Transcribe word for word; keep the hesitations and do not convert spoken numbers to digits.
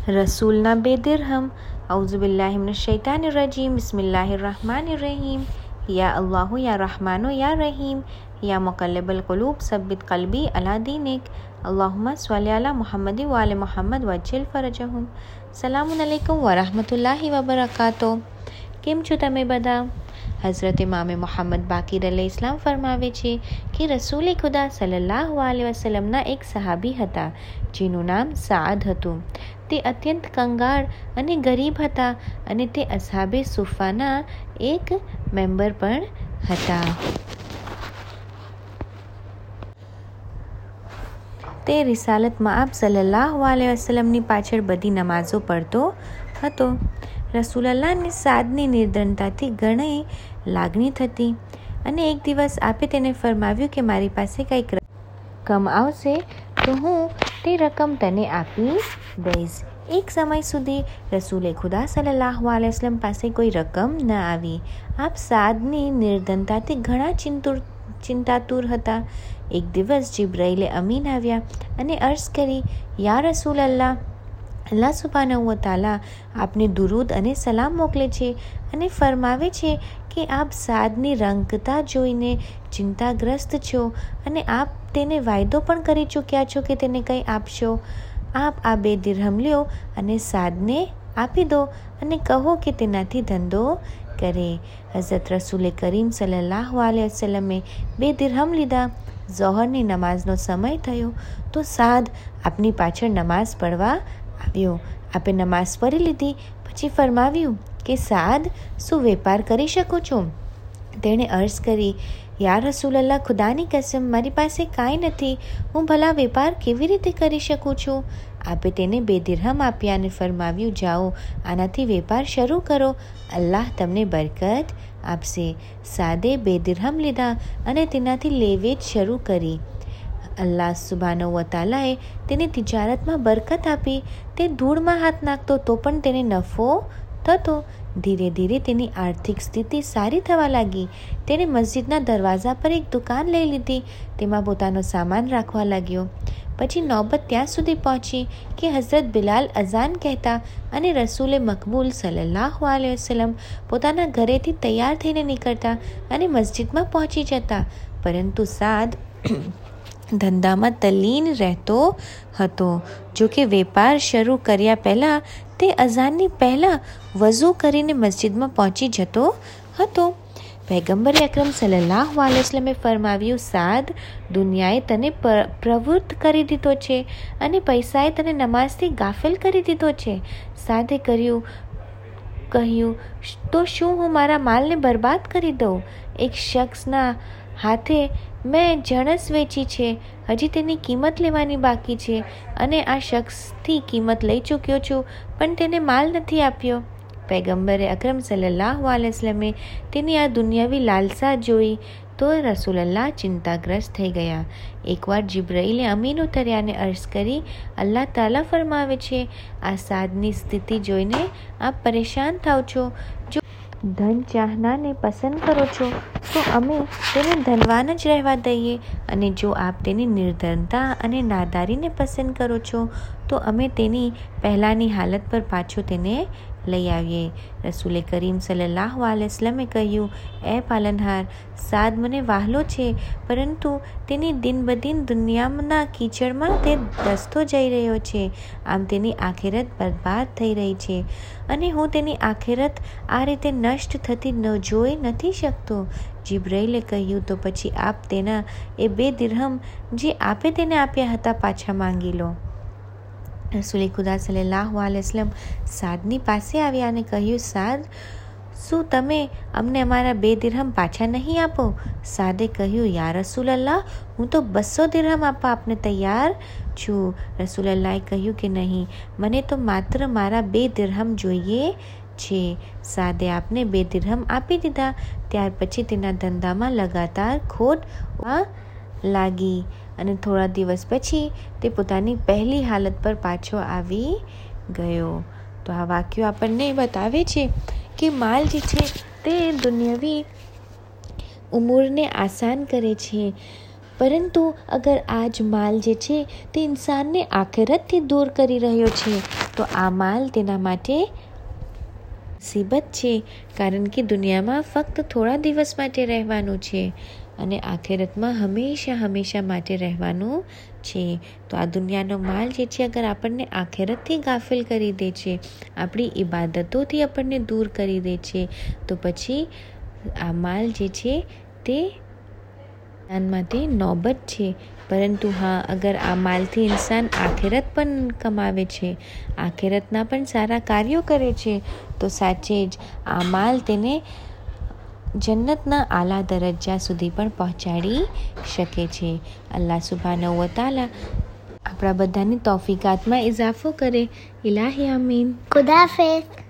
रसूलना बेदिरहम औज़ुबिल्लाहि मिनश्शैतानिर्रजीम बिस्मिल्लाहिर्रहमानिर्रहीम या अल्लाह या रहमानो या रहीम या मुक़ल्लिबल क़ुलूब सब्बित क़ल्बी अला दीनिक अल्लाहुम्मा स्वल्लि अला मुहम्मद व आले मुहम्मद वज्जिल फरजहुम। सलामुन अलैकुम व रहमतुल्लाहि व बरकातो। કેમ છો તમે બધા? હઝરત ઇમામે મોહમ્મદ બાકીર અલૈહિ ઇસ્લામ ફરમાવે છે કે રસૂલે ખુદા સલ્લલ્લાહુ અલૈહિ વસલ્લમના એક સહાબી હતા જેનું નામ સાદ હતું। તે અત્યંત કંગાળ અને ગરીબ હતા અને તે અસ્હાબે સુફાના એક મેમ્બર પણ હતા। તે રિસાલતમાં આપ સલ્લલ્લાહુ અલૈહિ વસલ્લમની પાછળ બધી નમાઝો પડતો હતો। રસૂલલ્લાહને સાદની નિર્ધનતાથી ઘણી લાગણી થતી અને એક દિવસ આપે તેને ફરમાવ્યું કે મારી પાસે કંઈક રકમ આવશે તો હું તે રકમ તને આપી દઈશ। એક સમય સુધી રસૂલે ખુદા સલ્લલ્લાહુ અલૈહિ વસલ્લમ પાસે કોઈ રકમ ન આવી। આપ સાદની નિર્ધનતાથી ઘણા ચિંતુર ચિંતાતુર હતા। એક દિવસ જિબ્રાઈલે અમીન આવ્યા અને અર્ઝ કરી, યા રસૂલલ્લાહ, અલ્લાહ સુબ્હાનહુ વ તઆલા આપને દુરૂદ અને સલામ મોકલે છે અને ફરમાવે છે કે આપ સાદની રંગતા જોઈને ચિંતાગ્રસ્ત છો અને આપ તેને વાયદો પણ કરી ચૂક્યા છો કે તેને કંઈ આપશો। આપ આ બે દિરહમ લ્યો અને સાદને આપી દો અને કહો કે તેનાથી ધંધો કરે। હઝરત રસૂલે કરીમ સલ્લલ્લાહુ અલૈહિ વસલ્લમે બે દિરહમ લીધા। ઝોહરની નમાઝનો સમય થયો તો સાદ આપની પાછળ નમાઝ પડવા આવ્યો। આપે નમાઝ પઢી લીધી પછી ફરમાવ્યું કે સાદ, શું વેપાર કરી શકો છો? તેણે અર્ઝ કરી, યા રસૂલલ્લાહ, ખુદાની કસમ મારી પાસે કાંઈ નથી, હું ભલા વેપાર કેવી રીતે કરી શકું છું? આપે તેને બે દિરહમ આપ્યા અને ફરમાવ્યું, જાઓ આનાથી વેપાર શરૂ કરો, અલ્લાહ તમને બરકત આપશે। સાદે બે દિરહમ લીધા અને તેનાથી લેવેચ શરૂ કરી। અલ્લાહ સુબ્હાનહુ વ તઆલાએ તેની તિજારતમાં બરકત આપી। તે ધૂળમાં હાથ નાખતો તો પણ તેને નફો થતો। ધીરે ધીરે તેની આર્થિક સ્થિતિ સારી થવા લાગી। તેણે મસ્જિદના દરવાજા પર એક દુકાન લઈ લીધી, તેમાં પોતાનો સામાન રાખવા લાગ્યો। પછી નોબત ત્યાં સુધી પહોંચી કે હઝરત બિલાલ અઝાન કહેતા અને રસૂલે મકબૂલ સલ્લલ્લાહુ અલૈહિ વસલ્લમ પોતાના ઘરેથી તૈયાર થઈને નીકળતા અને મસ્જિદમાં પહોંચી જતા, પરંતુ સાદ ધંધામાં તલ્લીન રહેતો હતો। જો કે વેપાર શરૂ કર્યા પહેલાં તે અઝાનની પહેલાં વઝૂ કરીને મસ્જિદમાં પહોંચી જતો હતો। પૈગંબરે અકરમ સલ્લલ્લાહુ અલૈહિ વસલ્લમે ફરમાવ્યું, સાદ, દુનિયાએ તને પ્રવૃત્ત કરી દીધો છે અને પૈસાએ તને નમાઝથી ગાફિલ કરી દીધો છે। સાદે કર્યું કહ્યું, તો શું હું મારા માલને બરબાદ કરી દઉં? એક શખ્સના હાથે મેં જણસ વેચી છે, હજી તેની કિંમત લેવાની બાકી છે અને આ શખ્સથી કિંમત લઈ ચૂક્યો છું પણ તેને માલ નથી આપ્યો। પૈગંબરે અકરમ સલ્લલ્લાહુ અલૈહિ વસલ્લમે તેની આ દુનિયાવી લાલસા જોઈ તો રસૂલલ્લાહ ચિંતાગ્રસ્ત થઈ ગયા। એકવાર જિબ્રાઈલે અમીન ઉતર્યા અને અર્ઝ કરી, અલ્લાહ તાલા ફરમાવે છે, આ સાદની સ્થિતિ જોઈને આપ પરેશાન થાવ છો। જો ધન ચાહનાને પસંદ કરો છો તો અમે તેને ધનવાન જ રહેવા દઈએ અને જો આપ તેની નિર્ધનતા અને નાદારીને પસંદ કરો છો તો અમે તેની પહેલાંની હાલત પર પાછો તેને લઈ આવીએ। રસૂલે કરીમ સલ્લલ્લાહુ અલૈહિ વસલ્લમે કહ્યું, એ પાલનહાર, સાદ મને વહાલો છે પરંતુ તેની દિન બદિન દુનિયાના કીચડમાં તે ધસતો જઈ રહ્યો છે, આમ તેની આખિરત બરબાદ થઈ રહી છે અને હું તેની આખિરત આ રીતે નષ્ટ થતી ન જોઈ નથી શકતો। જિબ્રાઈલે કહ્યું, તો પછી આપ તેના એ બે દિરહમ જે આપે તેને આપ્યા હતા પાછા માંગી લો। રસૂલે ખુદા સલ્લલ્લાહુ અલૈહિ વસલ્લમ સાદની પાસે આવ્યા અને કહ્યું, સાદ, શું તમે અમને અમારા બે દિરહમ પાછા નહીં આપો? સાદે કહ્યું, યા રસૂલલ્લાહ, હું તો બસો દિરહમ આપવા આપને તૈયાર છું। રસૂલલ્લાહે કહ્યું કે નહીં, મને તો માત્ર મારા બે દિરહમ જોઈએ છે। સાદે આપને બે દિરહમ આપી દીધા। ત્યાર પછી તેના ધંધામાં લગાતાર ખોટ લાગી અને થોડા દિવસ પછી તે પોતાની પહેલી હાલત પર પાછો આવી ગયો। તો આ વાક્યો આપણને બતાવે છે કે માલ જે છે તે દુનિયાવી ઉમૂરને આસાન કરે છે પરંતુ અગર આ જ માલ જે છે તે ઇન્સાનને આખિરતથી દૂર કરી રહ્યો છે તો આ માલ તેના માટે મુસીબત છે, કારણ કે દુનિયામાં ફક્ત થોડા દિવસ માટે રહેવાનું છે અને આખિરતમાં હંમેશા હંમેશા માટે રહેવાનું છે. તો આ દુનિયાનો માલ જે છે અગર આપણને આખિરતથી ગાફિલ કરી દે છે, આપણી ઇબાદતોથી આપણને દૂર કરી દે છે, તો પછી આ માલ જે છે તે ઇન્સાન માટે નોબત છે. પરંતુ હા, અગર આ માલથી ઇન્સાન આખિરત પણ કમાવે છે, આખિરતના પણ સારા કાર્યો કરે છે, તો સાચે જ આ માલ તેને જન્નતના આલા દરજ્જા સુધી પણ પહોંચાડી શકે છે. અલ્લાહ સુબ્હાનહુ વ તઆલા આપણા બધાની તૌફીકાતમાં ઇજાફો કરે. ઇલાહી આમીન. ખુદાફિઝ.